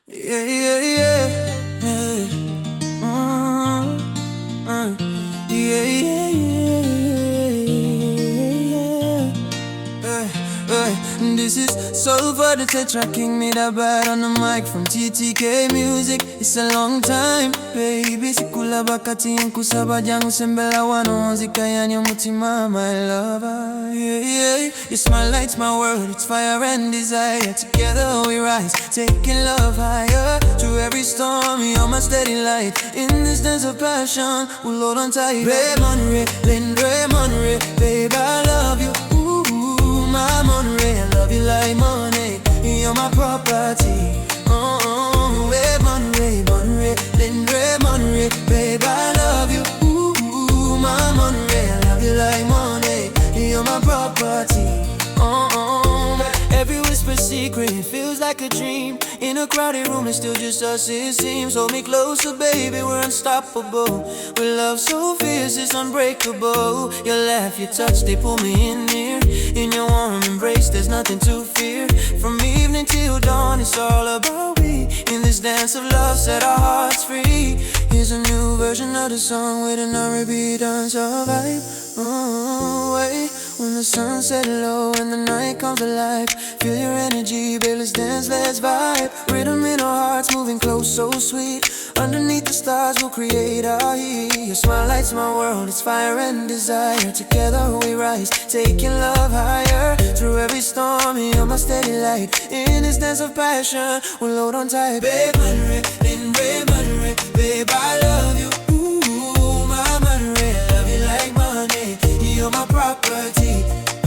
Yeah, yeah, yeah, yeah. Yeah, yeah, yeah, yeah. This is Soul for the Tetra King, made a bad on the mic from TTK Music. It's a long time, baby. Sikula bakati nkusaba jangu sembela wano zika yanyo mutima, my lover. Yeah, yeah. Your smile lights my world, it's fire and desire. Together we rise, taking love higher. Through every storm, you're my steady light. In this dance of passion, we'll hold on tight. Ray Monterey, Lindre Monterey, babe, I love you. Ooh, my Monterey, I love you like money. You're my property. Ray Monterey, Monterey, Lindre Monterey, babe, I love you. Ooh, my Monterey, I love you like money. You're my property. Every whisper secret, it feels like a dream. In a crowded room, it's still just us, it seems. Hold me closer, baby, we're unstoppable. With love so fierce, it's unbreakable. Your laugh, your touch, they pull me in near. In your warm embrace, there's nothing to fear. From evening till dawn, it's all about we. In this dance of love, set our hearts free. Here's a new version of the song with an R&B dance vibe. Wait, when the sun set low and the night comes alive, feel your energy, babe, let's dance, let's vibe. Rhythm in our hearts, moving close, so sweet. Underneath the stars, we'll create our heat. Your smile lights my world, it's fire and desire. Together we rise, taking love higher. Through every storm, you're my steady light. In this dance of passion, we'll hold on tight. Babe, Monterey, Lindre Monterey, babe, I love you. Ooh, my Monterey, I love you like money. You're my property.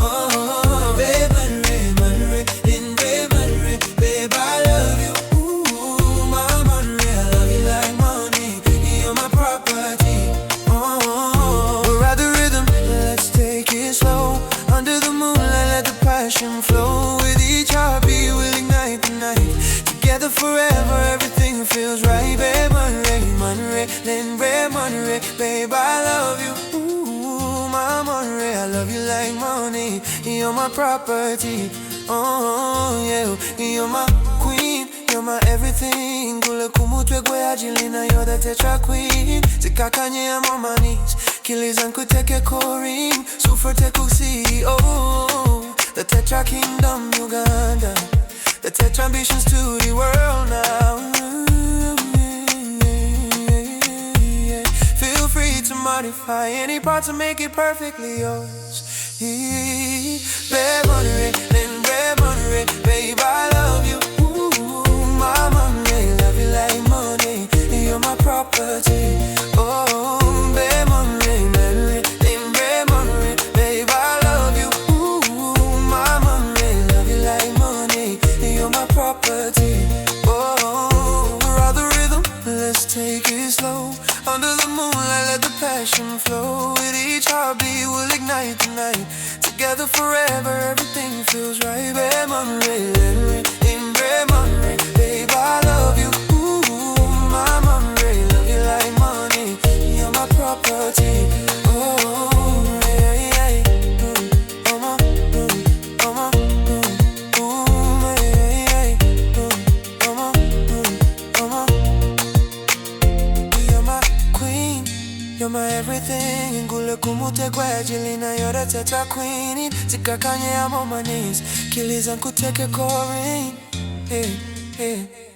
Babe, Monterey, Monterey, Lindre Monterey, babe, I love you. Ooh, my Monterey, I love you like money. You're my property. We're at the rhythm, let's take it slow. Under the moonlight, let the passion flow. With each heartbeat, we'll ignite the night. Together forever, everything feels right. Babe, Monterey, Monterey, Lindre Monterey, babe, I love you. Ooh, my Monterey, I love you like money. You're my property. Oh, yeah, you're my queen. You're my everything. Kule kumutwe kwe Angelina, you're the Tetra Queen. Zikakanye I'm on my knees. Kilizan kuteke koring. Suferte kusi, oh. The Tetra Kingdom, Uganda. The Tetra ambitions to the world now. Feel free to modify any part to make it perfectly yours. Babe, Monterey, Lindre Monterey, babe, I love you. Ooh, my Monterey, love you like money. You're my property. Oh, babe, Monterey, Monterey, Lindre Monterey, babe, I love you. Ooh, my Monterey, love you like money. You're my property. Oh, we're on the rhythm, let's take it slow. Under the moonlight, let the passion flow. With each heartbeat, we'll ignite the night. Together forever, everything feels right. Babe, Monterey, Lindre Monterey, babe, I love you. Ooh, my Monterey, love you like money. You're my property. Oh, yeah, yeah. You're my everything. Ngule kumute kwa Angelina, you're the Tetra Queen. Zikakanye I'm on my knees. Kilizan kuteke koring. Hey, hey.